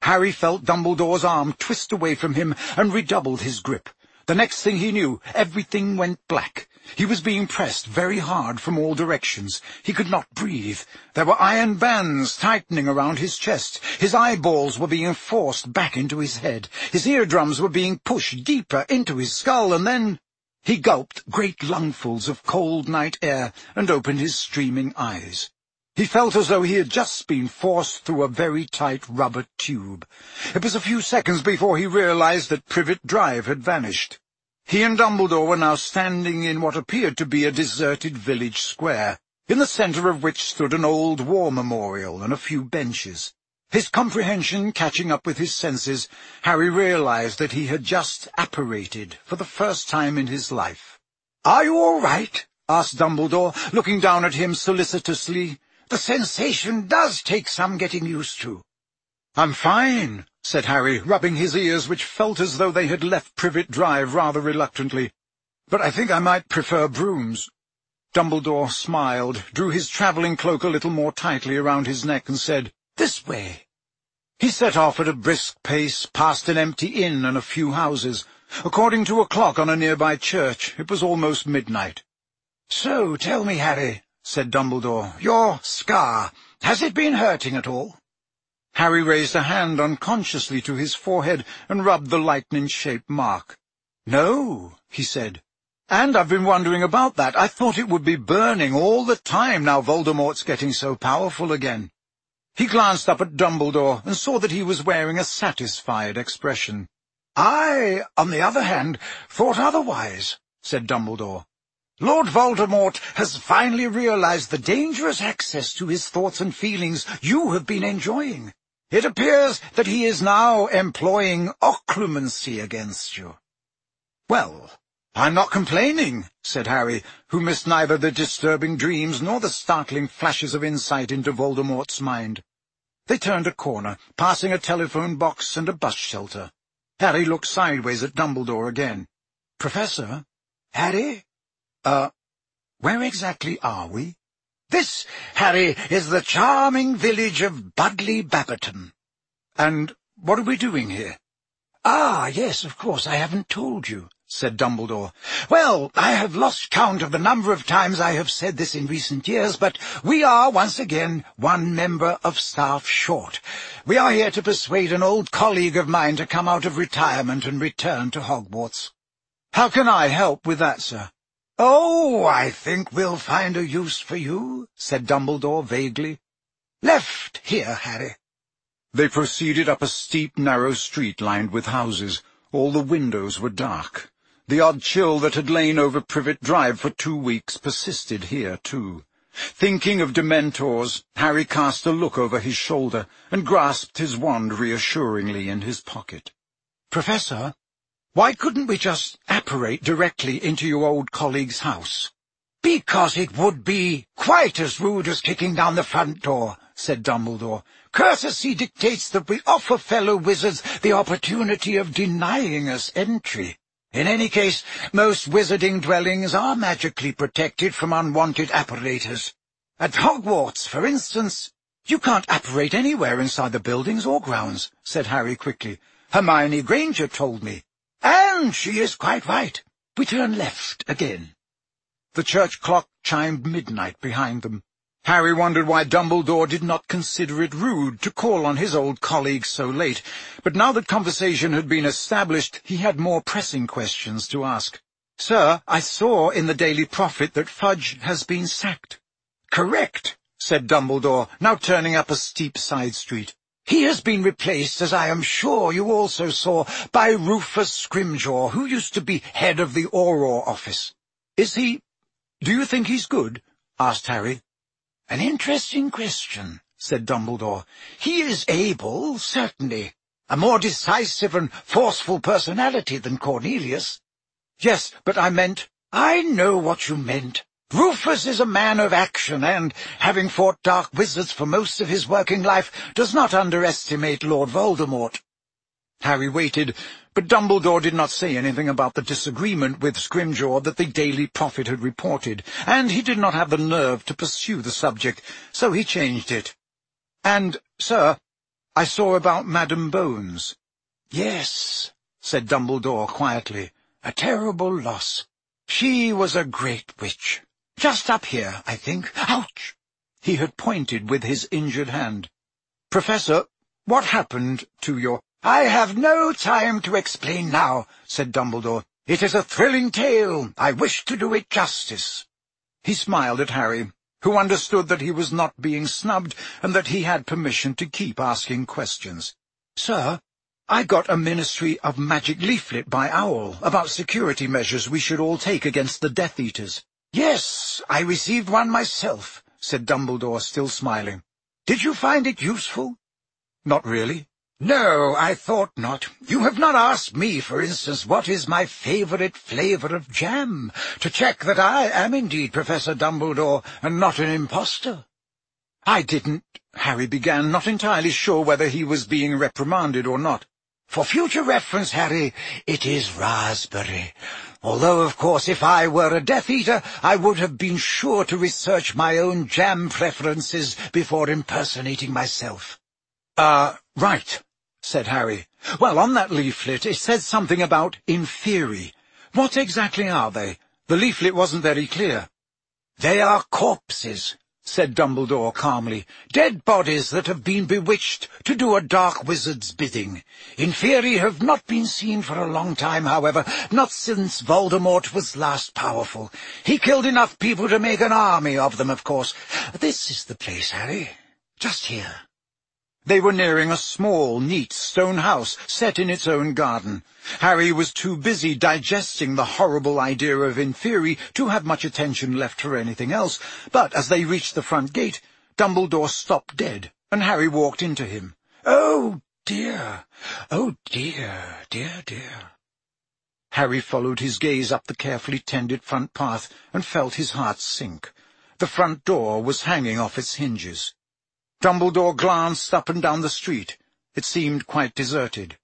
Harry felt Dumbledore's arm twist away from him and redoubled his grip. The next thing he knew, everything went black. He was being pressed very hard from all directions. He could not breathe. There were iron bands tightening around his chest. His eyeballs were being forced back into his head. His eardrums were being pushed deeper into his skull, and then he gulped great lungfuls of cold night air and opened his streaming eyes. He felt as though he had just been forced through a very tight rubber tube. It was a few seconds before he realized that Privet Drive had vanished. He and Dumbledore were now standing in what appeared to be a deserted village square, in the centre of which stood an old war memorial and a few benches. His comprehension catching up with his senses, Harry realized that he had just apparated for the first time in his life. "Are you all right?" asked Dumbledore, looking down at him solicitously. "The sensation does take some getting used to." "I'm fine," said Harry, rubbing his ears, which felt as though they had left Privet Drive rather reluctantly. "But I think I might prefer brooms." Dumbledore smiled, drew his travelling cloak a little more tightly around his neck, and said, "This way." He set off at a brisk pace, past an empty inn and a few houses. According to a clock on a nearby church, it was almost midnight. "So, tell me, Harry," said Dumbledore, "your scar, has it been hurting at all?" Harry raised a hand unconsciously to his forehead and rubbed the lightning-shaped mark. "No," he said. "And I've been wondering about that. I thought it would be burning all the time now Voldemort's getting so powerful again." He glanced up at Dumbledore and saw that he was wearing a satisfied expression. "I, on the other hand, thought otherwise," said Dumbledore. "Lord Voldemort has finally realized the dangerous access to his thoughts and feelings you have been enjoying. It appears that he is now employing occlumency against you." "Well, I'm not complaining," said Harry, who missed neither the disturbing dreams nor the startling flashes of insight into Voldemort's mind. They turned a corner, passing a telephone box and a bus shelter. Harry looked sideways at Dumbledore again. "Professor? Harry? Uh, where exactly are we?" "This, Harry, is the charming village of Budleigh Babberton." "And what are we doing here?" "Ah, yes, of course, I haven't told you," said Dumbledore. "Well, I have lost count of the number of times I have said this in recent years, but we are, once again, one member of staff short. We are here to persuade an old colleague of mine to come out of retirement and return to Hogwarts." "How can I help with that, sir?" "Oh, I think we'll find a use for you," said Dumbledore vaguely. "Left here, Harry." They proceeded up a steep, narrow street lined with houses. All the windows were dark. The odd chill that had lain over Privet Drive for two weeks persisted here, too. Thinking of Dementors, Harry cast a look over his shoulder and grasped his wand reassuringly in his pocket. "Professor, why couldn't we just apparate directly into your old colleague's house?" "Because it would be quite as rude as kicking down the front door," said Dumbledore. "Courtesy dictates that we offer fellow wizards the opportunity of denying us entry. In any case, most wizarding dwellings are magically protected from unwanted apparators. At Hogwarts, for instance—" "You can't apparate anywhere inside the buildings or grounds," said Harry quickly. "Hermione Granger told me. And she is quite right. We turn left again." The church clock chimed midnight behind them. Harry wondered why Dumbledore did not consider it rude to call on his old colleague so late, but now that conversation had been established, he had more pressing questions to ask. "Sir, I saw in the Daily Prophet that Fudge has been sacked." "Correct," said Dumbledore, now turning up a steep side street. "He has been replaced, as I am sure you also saw, by Rufus Scrimgeour, who used to be head of the Auror office." "Is he... do you think he's good?" asked Harry. "An interesting question," said Dumbledore. "He is able, certainly. A more decisive and forceful personality than Cornelius." "Yes, but I meant—" "I know what you meant. Rufus is a man of action, and, having fought dark wizards for most of his working life, does not underestimate Lord Voldemort." Harry waited, but Dumbledore did not say anything about the disagreement with Scrimgeour that the Daily Prophet had reported, and he did not have the nerve to pursue the subject, so he changed it. "And, sir, I saw about Madam Bones." "Yes," said Dumbledore quietly. "A terrible loss. She was a great witch. Just up here, I think. Ouch!" He had pointed with his injured hand. "Professor, what happened to your—" "I have no time to explain now," said Dumbledore. "It is a thrilling tale. I wish to do it justice." He smiled at Harry, who understood that he was not being snubbed and that he had permission to keep asking questions. "Sir, I got a Ministry of Magic leaflet by Owl about security measures we should all take against the Death Eaters." "Yes, I received one myself," said Dumbledore, still smiling. "Did you find it useful?" "Not really." "No, I thought not. You have not asked me, for instance, what is my favourite flavour of jam, to check that I am indeed Professor Dumbledore and not an impostor." "I didn't—" Harry began, not entirely sure whether he was being reprimanded or not. "For future reference, Harry, it is raspberry. Although, of course, if I were a Death Eater, I would have been sure to research my own jam preferences before impersonating myself." Uh, right," said Harry. "Well, on that leaflet it says something about Inferi. What exactly are they? The leaflet wasn't very clear." "They are corpses," said Dumbledore calmly. "Dead bodies that have been bewitched to do a dark wizard's bidding. Inferi have not been seen for a long time, however, not since Voldemort was last powerful. He killed enough people to make an army of them, of course. This is the place, Harry. Just here." They were nearing a small, neat stone house set in its own garden. Harry was too busy digesting the horrible idea of Inferi to have much attention left for anything else, but as they reached the front gate, Dumbledore stopped dead, and Harry walked into him. "Oh, dear! Oh, dear, dear, dear!" Harry followed his gaze up the carefully tended front path and felt his heart sink. The front door was hanging off its hinges. Dumbledore glanced up and down the street. It seemed quite deserted.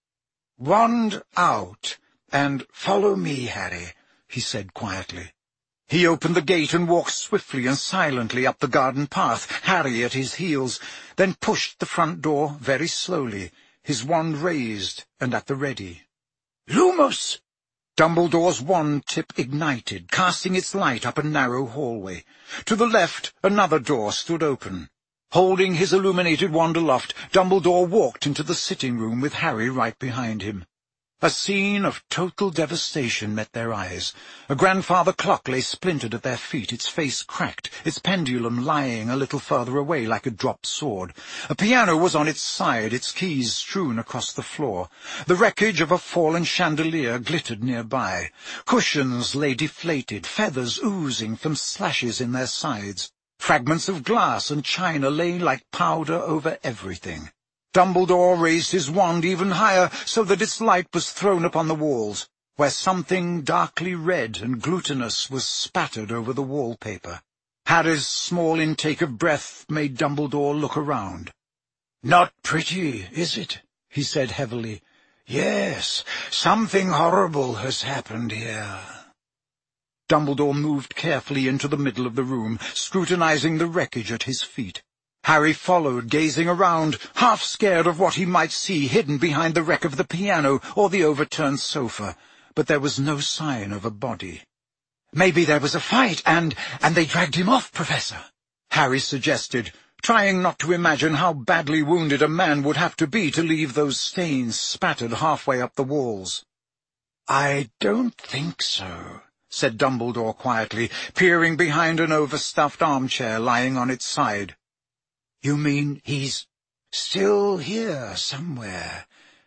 "Wand out, and follow me, Harry," he said quietly. He opened the gate and walked swiftly and silently up the garden path, Harry at his heels, then pushed the front door very slowly, his wand raised and at the ready. "Lumos!" Dumbledore's wand tip ignited, casting its light up a narrow hallway. To the left, another door stood open. Holding his illuminated wand aloft, Dumbledore walked into the sitting room with Harry right behind him. A scene of total devastation met their eyes. A grandfather clock lay splintered at their feet, its face cracked, its pendulum lying a little further away like a dropped sword. A piano was on its side, its keys strewn across the floor. The wreckage of a fallen chandelier glittered nearby. Cushions lay deflated, feathers oozing from slashes in their sides. Fragments of glass and china lay like powder over everything. Dumbledore raised his wand even higher so that its light was thrown upon the walls, where something darkly red and glutinous was spattered over the wallpaper. Harry's small intake of breath made Dumbledore look around. "Not pretty, is it?" he said heavily. "Yes, something horrible has happened here." Dumbledore moved carefully into the middle of the room, scrutinizing the wreckage at his feet. Harry followed, gazing around, half scared of what he might see hidden behind the wreck of the piano or the overturned sofa, but there was no sign of a body. "Maybe there was a fight, and, and they dragged him off, Professor," Harry suggested, trying not to imagine how badly wounded a man would have to be to leave those stains spattered halfway up the walls. "I don't think so," said Dumbledore quietly, peering behind an overstuffed armchair lying on its side. "You mean he's still here somewhere?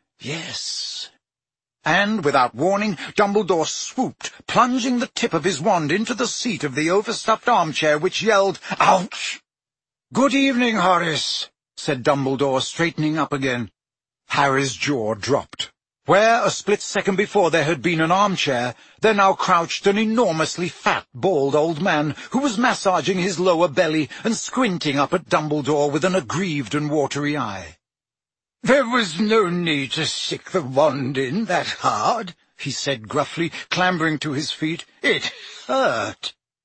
Yes." And, without warning, Dumbledore swooped, plunging the tip of his wand into the seat of the overstuffed armchair, which yelled, "Ouch!" "Good evening, Horace," said Dumbledore, straightening up again. Harry's jaw dropped. Where a split second before there had been an armchair, there now crouched an enormously fat, bald old man who was massaging his lower belly and squinting up at Dumbledore with an aggrieved and watery eye. "There was no need to stick the wand in that hard," he said gruffly, clambering to his feet. "It hurt."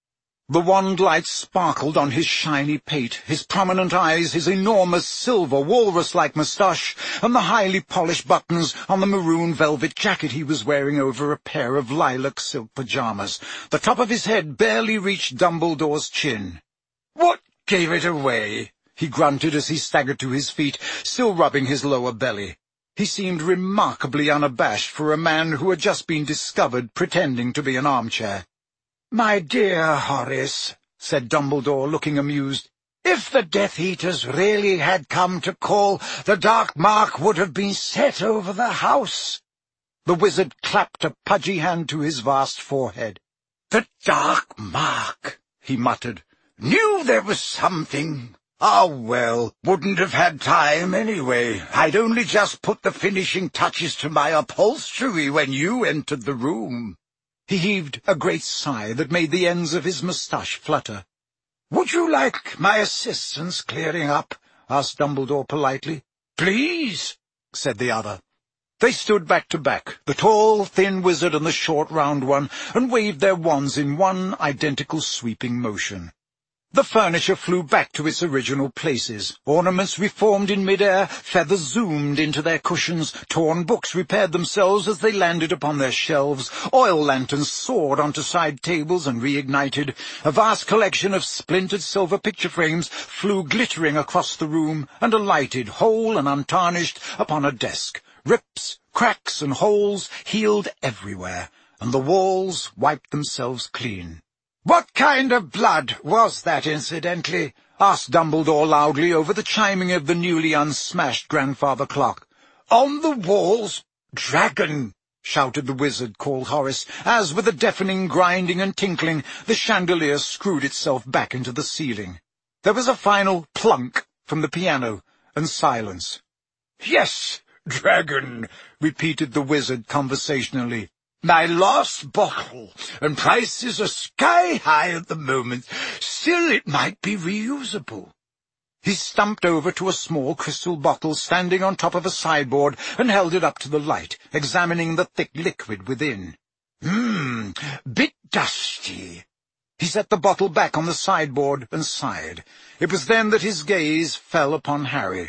The wand light sparkled on his shiny pate, his prominent eyes, his enormous silver walrus-like moustache, and the highly polished buttons on the maroon velvet jacket he was wearing over a pair of lilac silk pyjamas. The top of his head barely reached Dumbledore's chin. "What gave it away?" he grunted as he staggered to his feet, still rubbing his lower belly. He seemed remarkably unabashed for a man who had just been discovered pretending to be an armchair. "My dear Horace," said Dumbledore, looking amused, "if the Death Eaters really had come to call, the dark mark would have been set over the house." The wizard clapped a pudgy hand to his vast forehead. "The dark mark," he muttered. "Knew there was something. Ah, well, wouldn't have had time anyway. I'd only just put the finishing touches to my upholstery when you entered the room." He heaved a great sigh that made the ends of his moustache flutter. "Would you like my assistance clearing up?" asked Dumbledore politely. "Please," said the other. They stood back to back, the tall, thin wizard and the short, round one, and waved their wands in one identical sweeping motion. The furniture flew back to its original places. Ornaments reformed in mid-air, feathers zoomed into their cushions, torn books repaired themselves as they landed upon their shelves, oil lanterns soared onto side tables and reignited, a vast collection of splintered silver picture frames flew glittering across the room and alighted, whole and untarnished, upon a desk. Rips, cracks, and holes healed everywhere, and the walls wiped themselves clean. "What kind of blood was that, incidentally?" asked Dumbledore loudly over the chiming of the newly unsmashed grandfather clock. "On the walls, dragon!" shouted the wizard called Horace, as, with a deafening grinding and tinkling, the chandelier screwed itself back into the ceiling. There was a final plunk from the piano, and silence. "Yes, dragon," repeated the wizard conversationally. "My last bottle, and prices are sky-high at the moment. Still, it might be reusable." He stumped over to a small crystal bottle standing on top of a sideboard and held it up to the light, examining the thick liquid within. Hmm, bit dusty." He set the bottle back on the sideboard and sighed. It was then that his gaze fell upon Harry.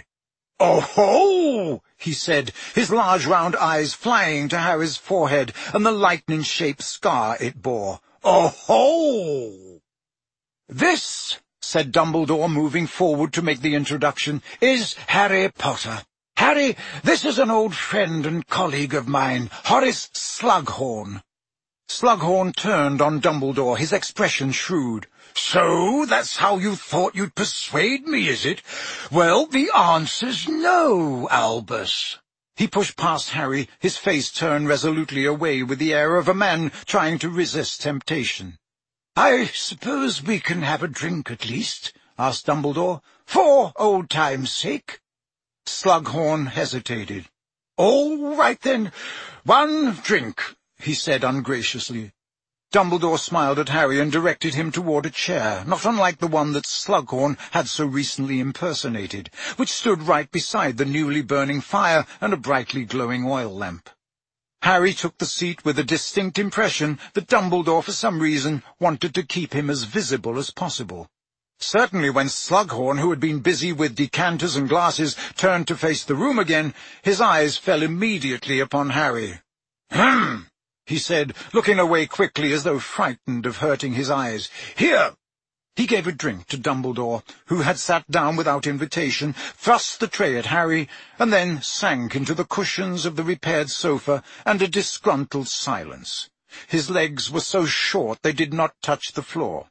"Oh-ho!" he said, his large round eyes flying to Harry's forehead and the lightning-shaped scar it bore. "Oh-ho!" "This," said Dumbledore, moving forward to make the introduction, "is Harry Potter. Harry, this is an old friend and colleague of mine, Horace Slughorn." Slughorn turned on Dumbledore, his expression shrewd. "So that's how you thought you'd persuade me, is it? Well, the answer's no, Albus." He pushed past Harry, his face turned resolutely away with the air of a man trying to resist temptation. "I suppose we can have a drink at least?" asked Dumbledore. "For old time's sake." Slughorn hesitated. "All right, then. One drink," he said ungraciously. Dumbledore smiled at Harry and directed him toward a chair, not unlike the one that Slughorn had so recently impersonated, which stood right beside the newly burning fire and a brightly glowing oil lamp. Harry took the seat with a distinct impression that Dumbledore, for some reason, wanted to keep him as visible as possible. Certainly when Slughorn, who had been busy with decanters and glasses, turned to face the room again, his eyes fell immediately upon Harry. "H'm," he said, looking away quickly as though frightened of hurting his eyes. "Here." He gave a drink to Dumbledore, who had sat down without invitation, thrust the tray at Harry, and then sank into the cushions of the repaired sofa and a disgruntled silence. His legs were so short they did not touch the floor.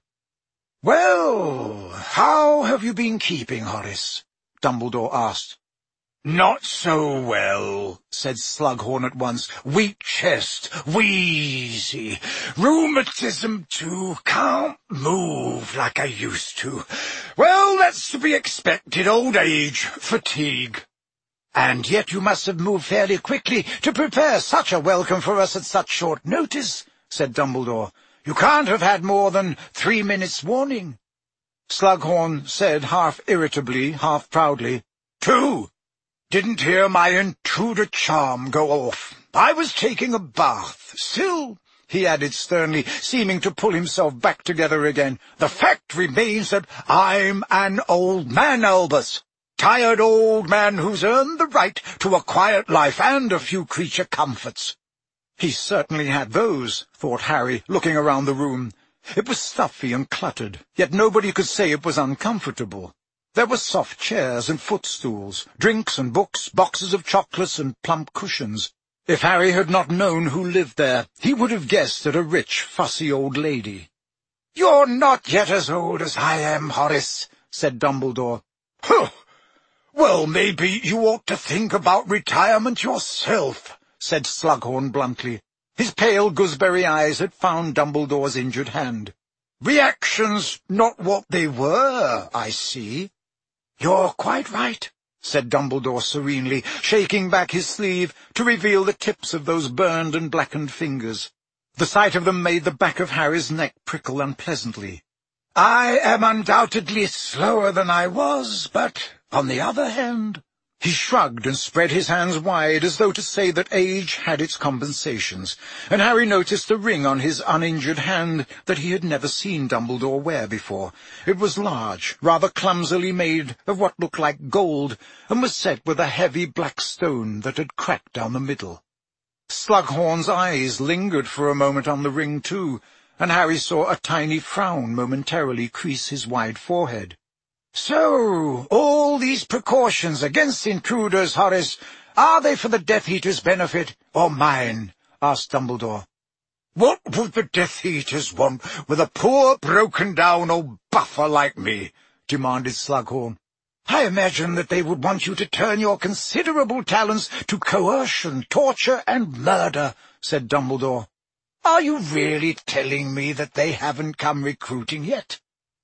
"Well, how have you been keeping, Horace?" Dumbledore asked. "Not so well," said Slughorn at once. "Weak chest, wheezy, rheumatism too, can't move like I used to. Well, that's to be expected, old age, fatigue." "And yet you must have moved fairly quickly to prepare such a welcome for us at such short notice," said Dumbledore. "You can't have had more than three minutes' warning." Slughorn said, half irritably, half proudly, "Two. Didn't hear my intruder charm go off. I was taking a bath. Still, he added sternly, seeming to pull himself back together again. "The fact remains that I'm an old man, Albus. Tired old man who's earned the right to a quiet life and a few creature comforts." He certainly had those, thought Harry, looking around the room. It was stuffy and cluttered, yet nobody could say it was uncomfortable. There were soft chairs and footstools, drinks and books, boxes of chocolates and plump cushions. If Harry had not known who lived there, he would have guessed at a rich, fussy old lady. "You're not yet as old as I am, Horace," said Dumbledore. "Huh! Well, maybe you ought to think about retirement yourself," said Slughorn bluntly. His pale gooseberry eyes had found Dumbledore's injured hand. "Reactions not what they were, I see." "You're quite right," said Dumbledore serenely, shaking back his sleeve to reveal the tips of those burned and blackened fingers. The sight of them made the back of Harry's neck prickle unpleasantly. "I am undoubtedly slower than I was, but on the other hand—" He shrugged and spread his hands wide as though to say that age had its compensations, and Harry noticed a ring on his uninjured hand that he had never seen Dumbledore wear before. It was large, rather clumsily made of what looked like gold, and was set with a heavy black stone that had cracked down the middle. Slughorn's eyes lingered for a moment on the ring too, and Harry saw a tiny frown momentarily crease his wide forehead. "So, all these precautions against intruders, Horace, are they for the Death Eater's benefit, or mine?" asked Dumbledore. "What would the Death Eaters want with a poor, broken-down old buffer like me?" demanded Slughorn. "I imagine that they would want you to turn your considerable talents to coercion, torture, and murder," said Dumbledore. "Are you really telling me that they haven't come recruiting yet?"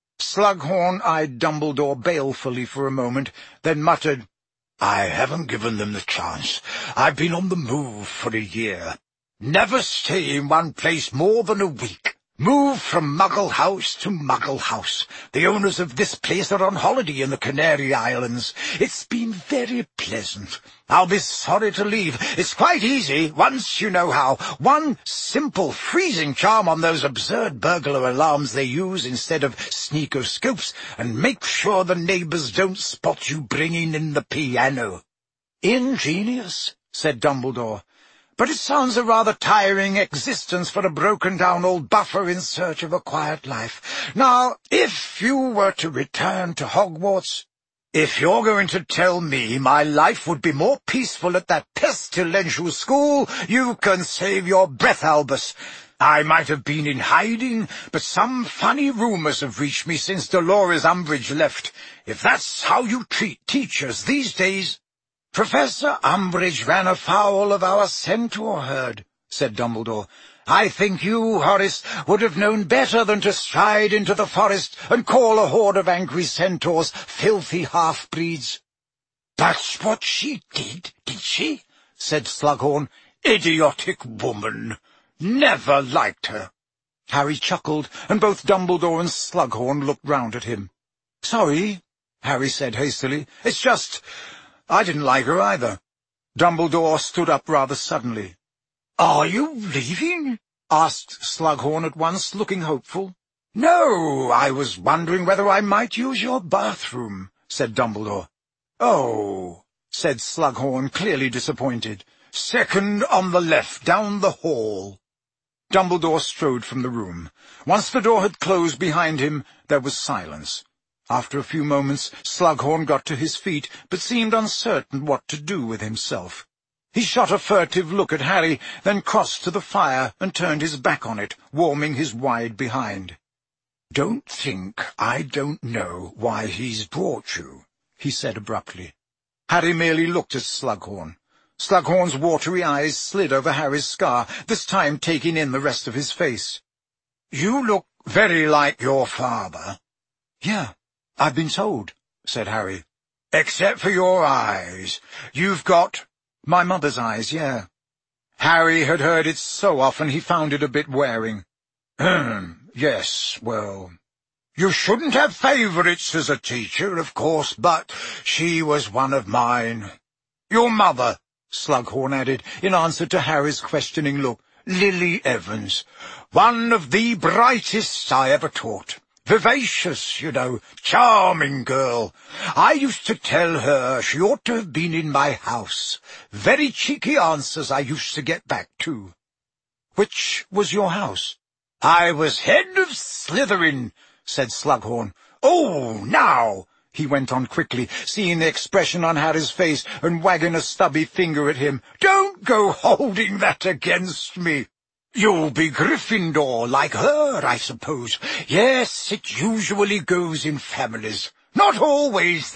Slughorn eyed Dumbledore balefully for a moment, then muttered, "I haven't given them the chance. I've been on the move for a year. Never stay in one place more than a week. Move from Muggle House to Muggle House. The owners of this place are on holiday in the Canary Islands. It's been very pleasant. I'll be sorry to leave. It's quite easy, once you know how. One simple freezing charm on those absurd burglar alarms they use instead of sneakoscopes, and make sure the neighbours don't spot you bringing in the piano." "Ingenious," said Dumbledore. "But it sounds a rather tiring existence for a broken-down old buffer in search of a quiet life. Now, if you were to return to Hogwarts—" "If you're going to tell me my life would be more peaceful at that pestilential school, you can save your breath, Albus. I might have been in hiding, but some funny rumours have reached me since Dolores Umbridge left. If that's how you treat teachers these days—" "Professor Umbridge ran afoul of our centaur herd," said Dumbledore. "I think you, Horace, would have known better than to stride into the forest and call a horde of angry centaurs filthy half-breeds." "That's what she did, did she?" said Slughorn. "Idiotic woman. Never liked her." Harry chuckled, and both Dumbledore and Slughorn looked round at him. "Sorry," Harry said hastily. "It's just... I didn't like her either." Dumbledore stood up rather suddenly. "Are you leaving?" asked Slughorn at once, looking hopeful. "No, I was wondering whether I might use your bathroom," said Dumbledore. "Oh," said Slughorn, clearly disappointed. "Second on the left, down the hall." Dumbledore strode from the room. Once the door had closed behind him, there was silence. After a few moments, Slughorn got to his feet, but seemed uncertain what to do with himself. He shot a furtive look at Harry, then crossed to the fire and turned his back on it, warming his wide behind. "Don't think I don't know why he's brought you," he said abruptly. Harry merely looked at Slughorn. Slughorn's watery eyes slid over Harry's scar, this time taking in the rest of his face. "You look very like your father." "Yeah, I've been told," said Harry. "Except for your eyes. You've got—" "My mother's eyes, yeah." Harry had heard it so often he found it a bit wearing. "Hmm, yes, well, you shouldn't have favourites as a teacher, of course, but she was one of mine. Your mother," Slughorn added, in answer to Harry's questioning look, Lily Evans, one of the brightest I ever taught. Vivacious, you know, charming girl. I used to tell her she ought to have been in my house. Very cheeky answers I used to get back, too. Which was your house? I was head of Slytherin, said Slughorn. Oh, now, he went on quickly, seeing the expression on Harry's face and wagging a stubby finger at him. Don't go holding that against me. You'll be Gryffindor, like her, I suppose. Yes, it usually goes in families. Not always,